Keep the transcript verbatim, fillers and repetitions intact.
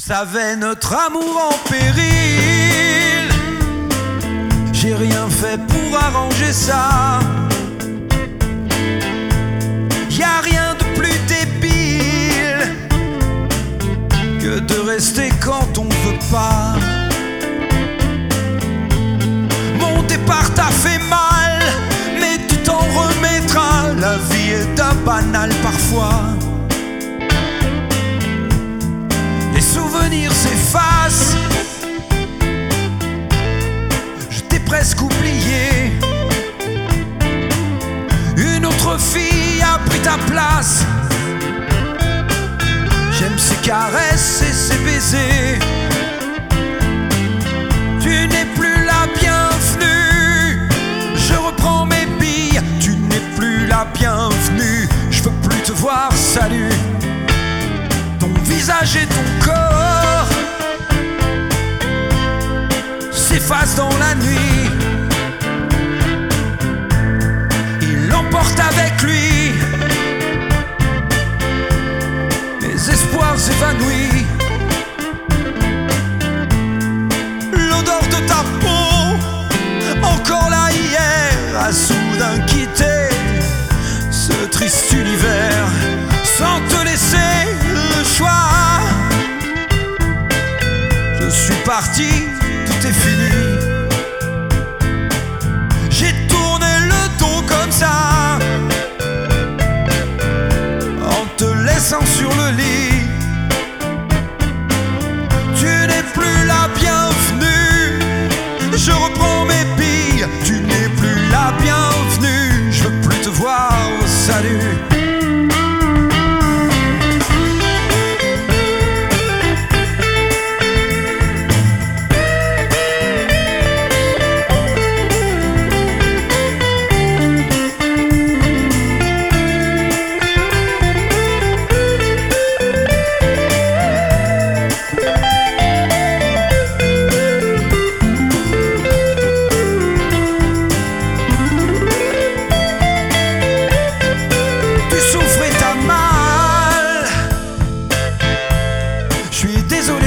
savais notre amour en péril. J'ai rien fait pour arranger ça. Y a rien de plus débile que de rester quand on veut pas. Mon départ t'a fait mal, mais tu t'en remettras. La vie est un banal parfois. Les souvenirs s'effacent. Je t'ai presque oublié. Une autre fille a pris ta place. J'aime ses caresses et ses baisers. Tu n'es plus la bienvenue. Je reprends mes billes. Tu n'es plus la bienvenue. Je veux plus te voir, salut. Ton visage et ton corps s'effacent dans la nuit. Il l'emporte avec lui. Mes espoirs évanouis. L'odeur de ta peau, encore là hier, a soudain quitté ce triste univers sans te laisser le choix. Je suis parti, tout est fini. J'ai tourné le dos comme ça, en te laissant sur le lit. Tu n'es plus la bienvenue. Je reprends mes billes. Tu n'es plus la bienvenue. Je veux plus te voir, salut. Désolé